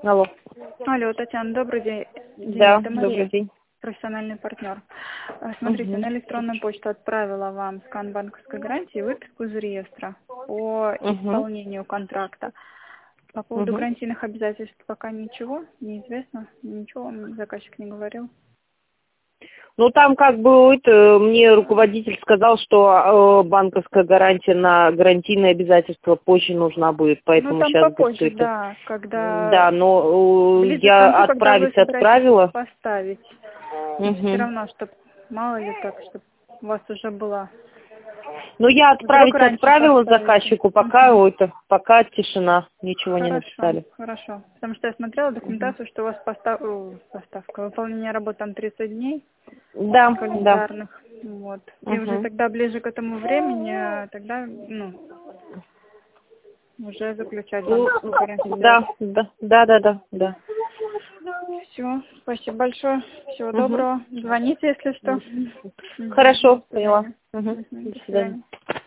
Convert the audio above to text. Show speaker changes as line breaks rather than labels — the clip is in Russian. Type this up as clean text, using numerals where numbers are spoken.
Алло.
Алло, Татьяна, добрый день.
Да,
Это Мария,
добрый день.
профессиональный партнер. Смотрите, на электронную почту отправила вам скан банковской гарантии и выписку из реестра по исполнению контракта. По поводу гарантийных обязательств пока ничего, неизвестно, ничего вам заказчик не говорил.
Ну, там как бы мне руководитель сказал, что банковская гарантия на гарантийные обязательства позже нужна будет, поэтому
Ну, там
сейчас
попозже,
говорит,
да, когда
да, но
ближе к
я
концу, когда вы
отправить
собираетесь
отправила.
поставить. Все равно, чтобы мало ли так, чтобы у вас уже была.
Ну, я
Вдруг
отправить
раньше
отправила
поставите.
заказчику, пока тишина, ничего не
Хорошо,
написали.
хорошо. Потому что я смотрела документацию, что у вас поставка, выполнение работ там 30 дней
Да, да.
календарных. Вот. И уже тогда ближе к этому времени, тогда, уже заключать банковскую гарантию.
Да.
Все, спасибо большое. Всего доброго. Звоните, если что.
Хорошо,
До
поняла.
свидания.
До
До
свидания.
свидания.